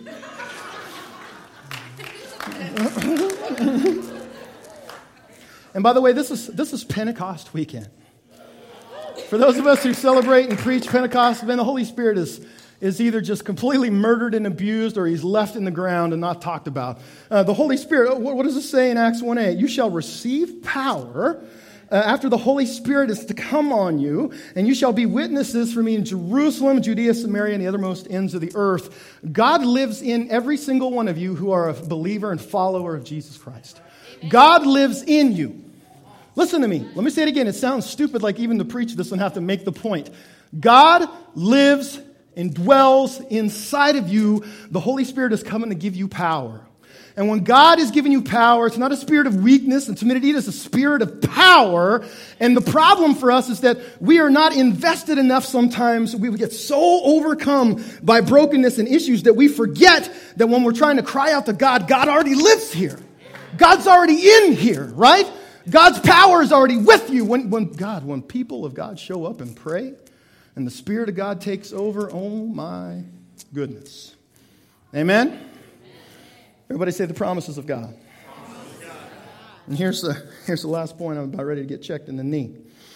And by the way, this is Pentecost weekend. For those of us who celebrate and preach Pentecost, man, the Holy Spirit is either just completely murdered and abused, or he's left in the ground and not talked about. The Holy Spirit, what does it say in Acts 1:8? You shall receive power after the Holy Spirit is to come on you, and you shall be witnesses for me in Jerusalem, Judea, Samaria, and the othermost ends of the earth. God lives in every single one of you who are a believer and follower of Jesus Christ. Amen. God lives in you. Listen to me. Let me say it again. It sounds stupid, like even to preach this and have to make the point. God lives and dwells inside of you. The Holy Spirit is coming to give you power. And when God is giving you power, it's not a spirit of weakness and timidity, it's a spirit of power. And the problem for us is that we are not invested enough sometimes. We get so overcome by brokenness and issues that we forget that when we're trying to cry out to God, God already lives here. God's already in here, right? God's power is already with you. When people of God show up and pray, and the Spirit of God takes over, oh my goodness. Amen? Everybody say the promises of God. And here's the last point. I'm about ready to get checked in the knee.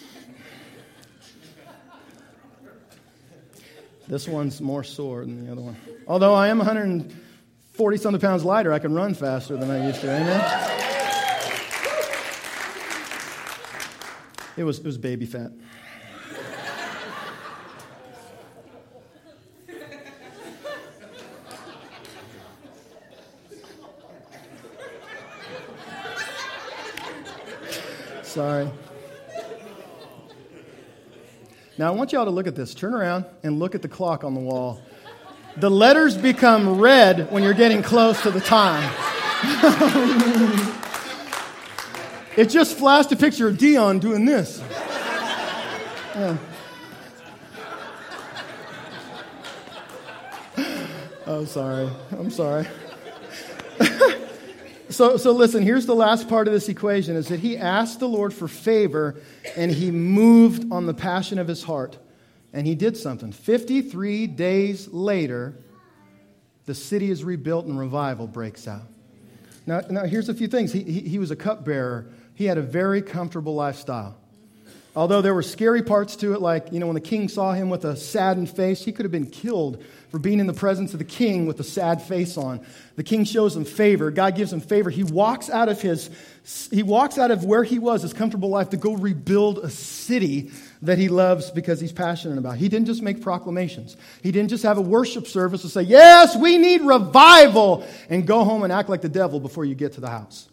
This one's more sore than the other one. Although I am 140-something pounds lighter, I can run faster than I used to. Amen? It was baby fat. Sorry. Now, I want y'all to look at this. Turn around and look at the clock on the wall. The letters become red when you're getting close to the time. It just flashed a picture of Dion doing this. Yeah. Oh, sorry. I'm sorry. So listen, here's the last part of this equation, is that he asked the Lord for favor, and he moved on the passion of his heart. And he did something. 53 days later, the city is rebuilt and revival breaks out. Now here's a few things. He was a cupbearer. He had a very comfortable lifestyle. Although there were scary parts to it, like, when the king saw him with a saddened face, he could have been killed for being in the presence of the king with a sad face on. The king shows him favor. God gives him favor. He walks out of where he was, his comfortable life, to go rebuild a city that he loves because he's passionate about. He didn't just make proclamations. He didn't just have a worship service to say, yes, we need revival, and go home and act like the devil before you get to the house.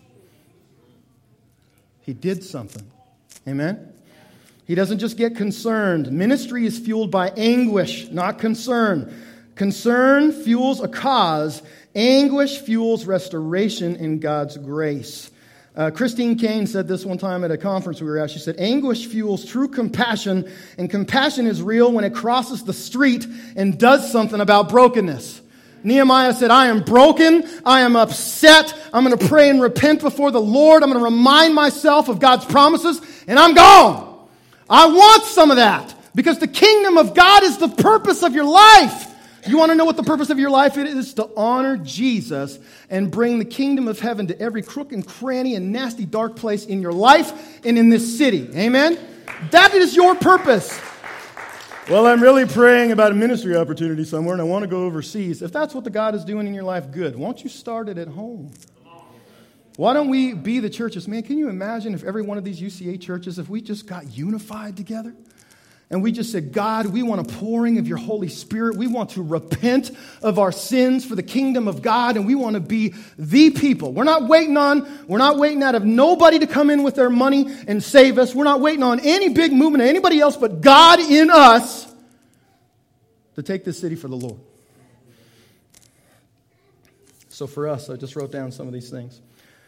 He did something. Amen? He doesn't just get concerned. Ministry is fueled by anguish, not concern. Concern fuels a cause. Anguish fuels restoration in God's grace. Christine Kane said this one time at a conference we were at. She said, anguish fuels true compassion, and compassion is real when it crosses the street and does something about brokenness. Nehemiah said, I am broken. I am upset. I'm going to pray and repent before the Lord. I'm going to remind myself of God's promises, and I'm gone. I want some of that because the kingdom of God is the purpose of your life. You want to know what the purpose of your life is? To honor Jesus and bring the kingdom of heaven to every crook and cranny and nasty dark place in your life and in this city. Amen? That is your purpose. Well, I'm really praying about a ministry opportunity somewhere and I want to go overseas. If that's what the God is doing in your life, good. Won't you start it at home? Why don't we be the churches? Man, can you imagine if every one of these UCA churches, if we just got unified together? And we just said, God, we want a pouring of your Holy Spirit. We want to repent of our sins for the kingdom of God, and we want to be the people. We're not waiting out of nobody to come in with their money and save us. We're not waiting on any big movement or anybody else but God in us to take this city for the Lord. So for us, I just wrote down some of these things.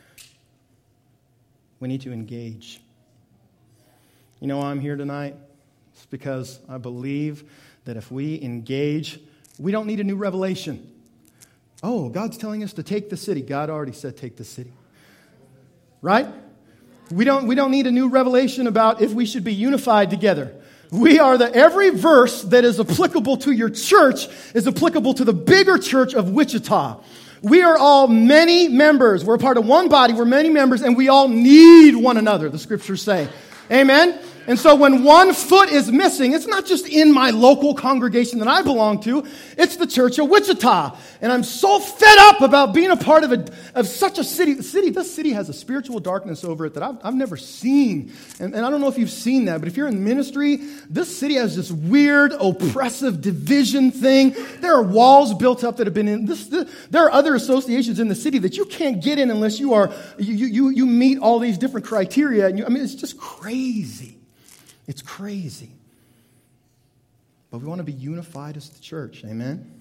We need to engage. You know why I'm here tonight? It's because I believe that if we engage, we don't need a new revelation. Oh, God's telling us to take the city. God already said take the city. Right? We don't need a new revelation about if we should be unified together. Every verse that is applicable to your church is applicable to the bigger church of Wichita. We are all many members. We're a part of one body. We're many members, and we all need one another, the scriptures say. Amen? And so when one foot is missing, it's not just in my local congregation that I belong to. It's the Church of Wichita. And I'm so fed up about being a part of such a city. This city has a spiritual darkness over it that I've never seen. And I don't know if you've seen that, but if you're in ministry, this city has this weird, oppressive division thing. There are walls built up that have been in this. There are other associations in the city that you can't get in unless you meet all these different criteria. And it's just crazy. It's crazy. But we want to be unified as the church. Amen?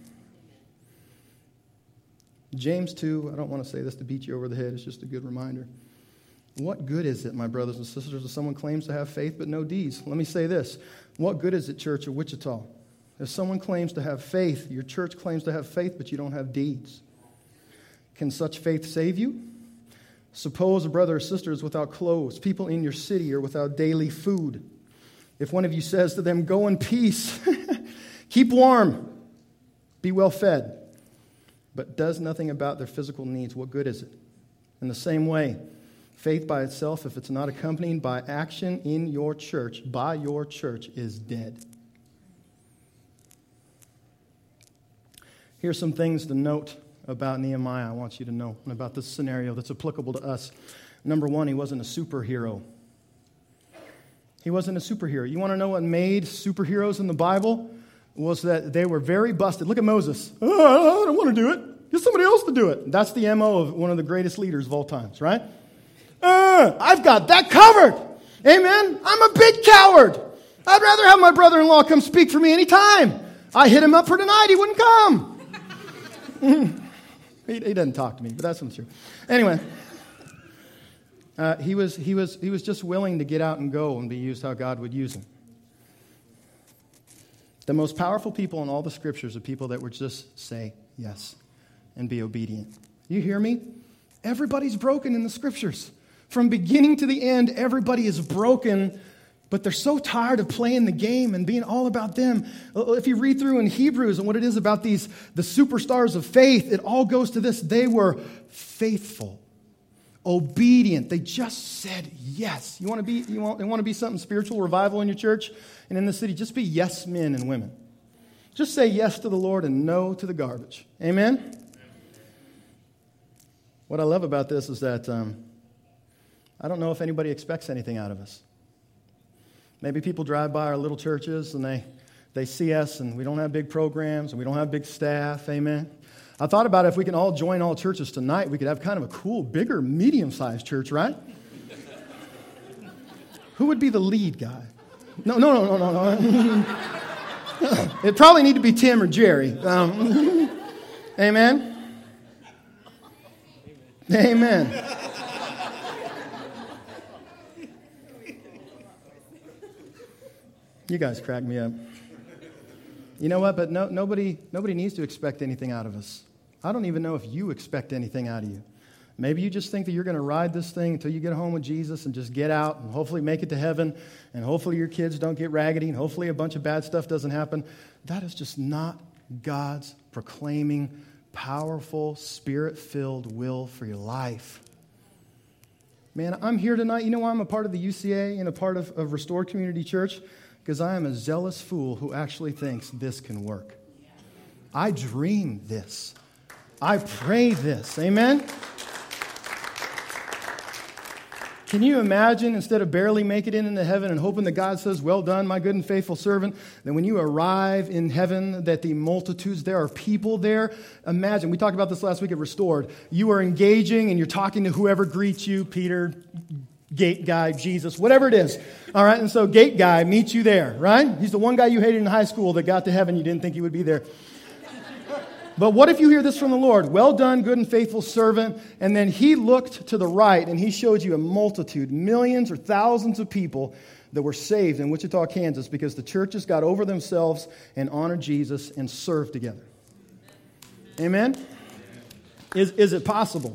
James 2, I don't want to say this to beat you over the head. It's just a good reminder. What good is it, my brothers and sisters, if someone claims to have faith but no deeds? Let me say this. What good is it, Church of Wichita? If someone claims to have faith, your church claims to have faith, but you don't have deeds. Can such faith save you? Suppose a brother or sister is without clothes. People in your city are without daily food. If one of you says to them, go in peace, keep warm, be well fed, but does nothing about their physical needs, what good is it? In the same way, faith by itself, if it's not accompanied by action in your church, by your church, is dead. Here's some things to note about Nehemiah I want you to know, and about this scenario that's applicable to us. Number one, he wasn't a superhero. He wasn't a superhero. You want to know what made superheroes in the Bible? Was that they were very busted. Look at Moses. Oh, I don't want to do it. Get somebody else to do it. That's the MO of one of the greatest leaders of all times, right? I've got that covered. Amen? I'm a big coward. I'd rather have my brother-in-law come speak for me anytime. I hit him up for tonight. He wouldn't come. He doesn't talk to me, but that's not true. Anyway. He was just willing to get out and go and be used how God would use him. The most powerful people in all the scriptures are people that would just say yes and be obedient. You hear me? Everybody's broken in the scriptures. From beginning to the end, everybody is broken, but they're so tired of playing the game and being all about them. If you read through in Hebrews and what it is about the superstars of faith, it all goes to this. They were faithful. Obedient. They just said yes. You want to be something spiritual, revival in your church and in the city? Just be yes men and women. Just say yes to the Lord and no to the garbage. Amen? What I love about this is that I don't know if anybody expects anything out of us. Maybe people drive by our little churches and they see us and we don't have big programs and we don't have big staff. Amen? I thought about if we can all join all churches tonight, we could have kind of a cool, bigger, medium-sized church, right? Who would be the lead guy? No. It probably need to be Tim or Jerry. Amen? Amen. You guys crack me up. You know what? But nobody needs to expect anything out of us. I don't even know if you expect anything out of you. Maybe you just think that you're going to ride this thing until you get home with Jesus and just get out and hopefully make it to heaven, and hopefully your kids don't get raggedy, and hopefully a bunch of bad stuff doesn't happen. That is just not God's proclaiming, powerful, Spirit-filled will for your life. Man, I'm here tonight. You know why I'm a part of the UCA and a part of Restored Community Church? Because I am a zealous fool who actually thinks this can work. I dream this. I pray this. Amen? Can you imagine, instead of barely making it into heaven and hoping that God says, well done, my good and faithful servant, that when you arrive in heaven, that the multitudes, there are people there? Imagine, we talked about this last week at Restored. You are engaging and you're talking to whoever greets you, Peter, gate guy, Jesus, whatever it is. All right, and so gate guy meets you there, right? He's the one guy you hated in high school that got to heaven. You didn't think he would be there. But what if you hear this from the Lord? Well done, good and faithful servant. And then he looked to the right and he showed you a multitude, millions or thousands of people that were saved in Wichita, Kansas, because the churches got over themselves and honored Jesus and served together. Amen? Is it possible?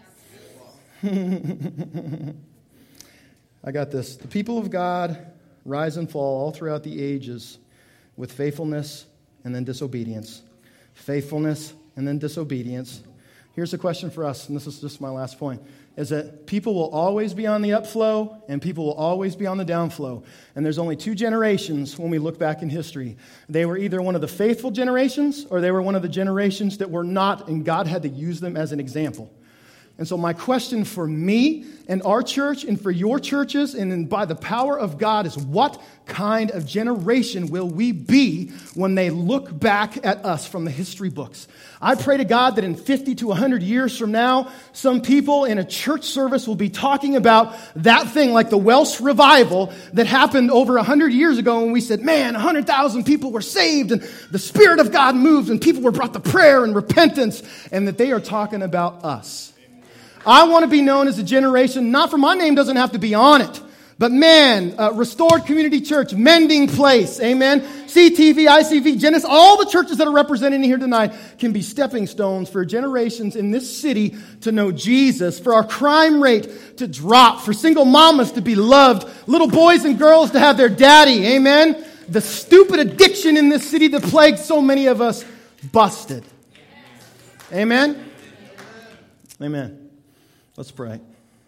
I got this. The people of God rise and fall all throughout the ages with faithfulness and then disobedience. Faithfulness and then disobedience. Here's a question for us, and this is just my last point, is that people will always be on the upflow and people will always be on the downflow. And there's only two generations when we look back in history. They were either one of the faithful generations or they were one of the generations that were not, and God had to use them as an example. And so my question for me and our church and for your churches and by the power of God is, what kind of generation will we be when they look back at us from the history books? I pray to God that in 50 to 100 years from now, some people in a church service will be talking about that thing like the Welsh revival that happened over 100 years ago when we said, man, 100,000 people were saved and the Spirit of God moved and people were brought to prayer and repentance, and that they are talking about us. I want to be known as a generation, not for my name doesn't have to be on it, but man, Restored Community Church, Mending Place, amen, CTV, ICV, Genesis, all the churches that are represented in here tonight can be stepping stones for generations in this city to know Jesus, for our crime rate to drop, for single mamas to be loved, little boys and girls to have their daddy, amen, the stupid addiction in this city that plagues so many of us busted. Amen? Amen. Let's pray.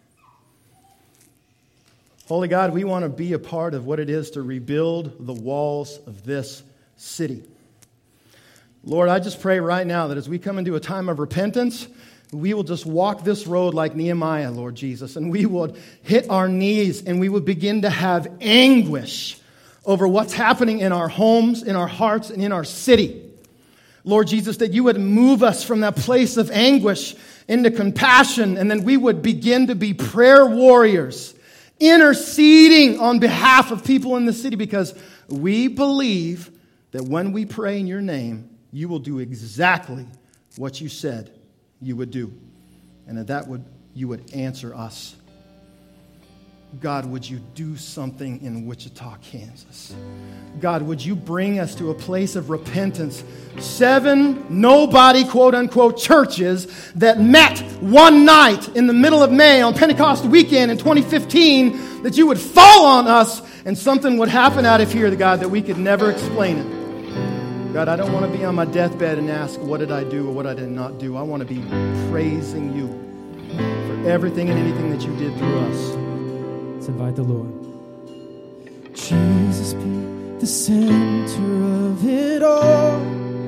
Holy God, we want to be a part of what it is to rebuild the walls of this city. Lord, I just pray right now that as we come into a time of repentance, we will just walk this road like Nehemiah, Lord Jesus, and we would hit our knees and we would begin to have anguish over what's happening in our homes, in our hearts, and in our city. Lord Jesus, that you would move us from that place of anguish into compassion, and then we would begin to be prayer warriors, interceding on behalf of people in the city, because we believe that when we pray in your name, you will do exactly what you said you would do, and you would answer us. God, would you do something in Wichita, Kansas? God, would you bring us to a place of repentance? 7 nobody, quote-unquote, churches that met one night in the middle of May on Pentecost weekend in 2015, that you would fall on us and something would happen out of here, God, that we could never explain it. God, I don't want to be on my deathbed and ask, what did I do or what I did not do? I want to be praising you for everything and anything that you did through us. Let's invite the Lord. Jesus be the center of it all.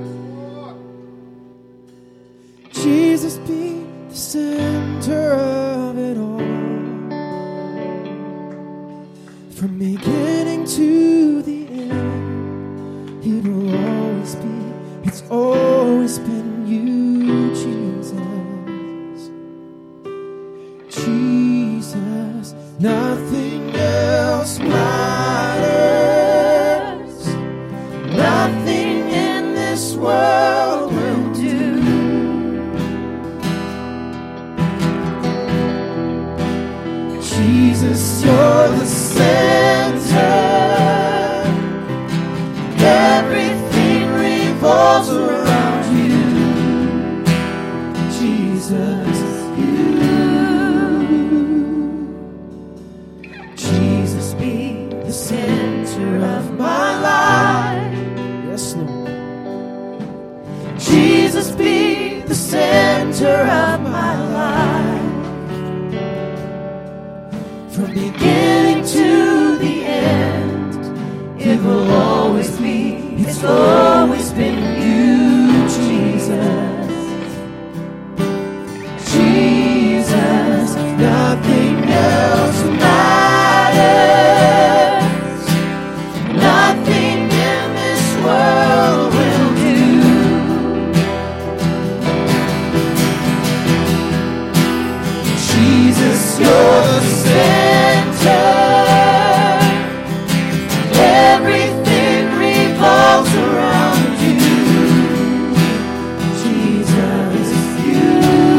Jesus be the center of it all. From beginning to the end, it will always be, it's always been you, Jesus. Jesus. Nothing else matters. Nothing world will do. Jesus, you're the center. Everything revolves around you. Jesus, you. Jesus, be the center of my life. Yes, Lord. Jesus, be the center of my life. From beginning to the end, it will always be, it's always been you, Jesus. Jesus, nothing else matters. Nothing in this world will do. Jesus, you're the center. Everything revolves around you. Jesus, you.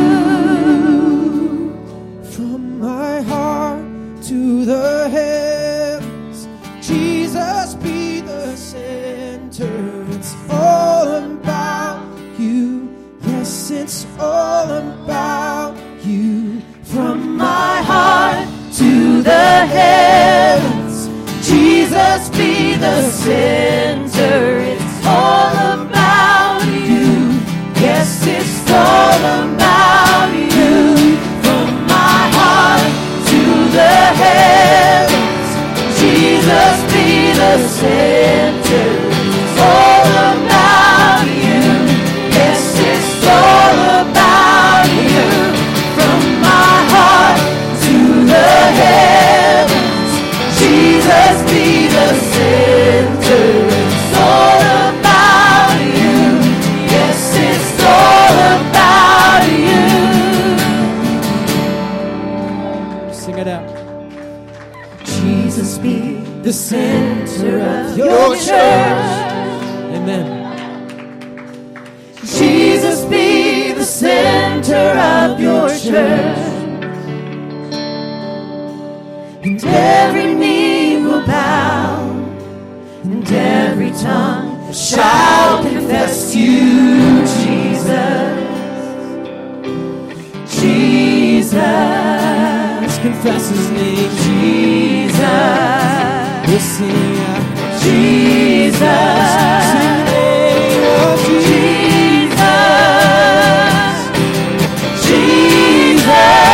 From my heart to the heavens, Jesus, be the center. It's all about you. Yes, it's all about you. From my heart to the heavens, Jesus, be the center. It's all about you. Yes, it's all about you. From my heart to the heavens, Jesus, be the center. It's all about you. Yes, it's all about you. From my heart to the heavens, Jesus, be the center. It's all about you. Yes, it's all about you. Sing it out. Jesus, be the center of your church. Amen. Jesus, be the center of your church. And every knee will bow, and every tongue shall confess you, Jesus. Jesus, confess his name, Jesus. We'll sing out, Jesus. Sing the name of Jesus. Jesus.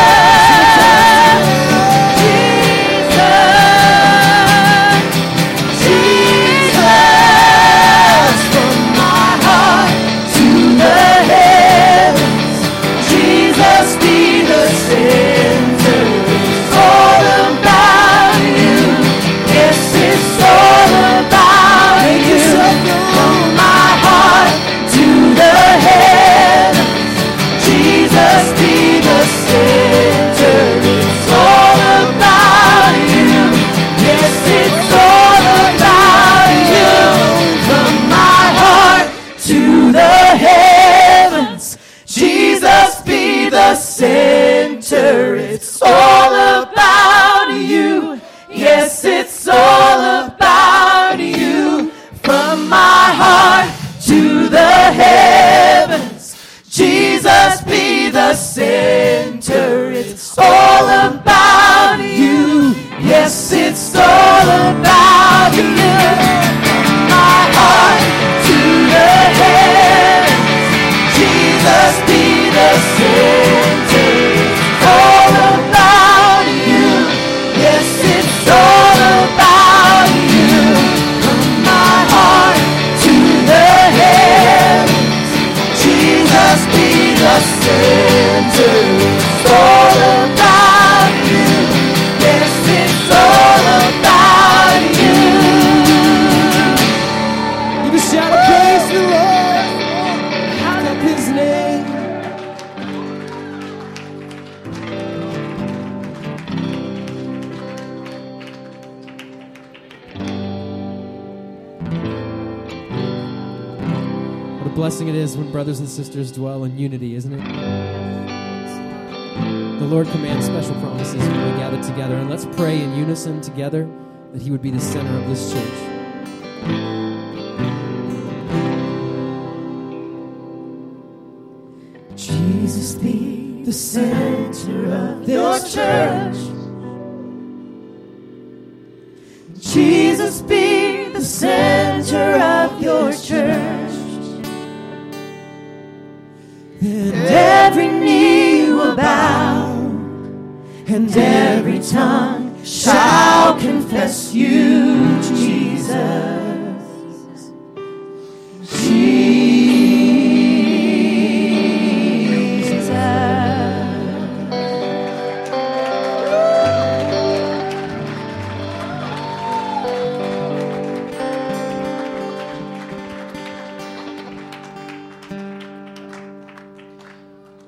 Center, it's all about you. Yes, it's all about you. From my heart to the heavens, Jesus, be the center. It's all about you. Yes, it's all about you. From my heart to the heavens, Jesus, be the center. All about you. Yes, it's all about you. From my heart to the heavens, Jesus, be the center. It's all about you. Yes, it's all about you. Give a shout of praise to the Lord. Lift up his name. What a blessing it is when brothers and sisters dwell in unity, isn't it? The Lord commands special promises when we gather together, and let's pray in unison together that He would be the center of this church. Jesus, be the center of this church. Jesus, be the center of your church. And every knee will bow, and every tongue shall confess you, Jesus.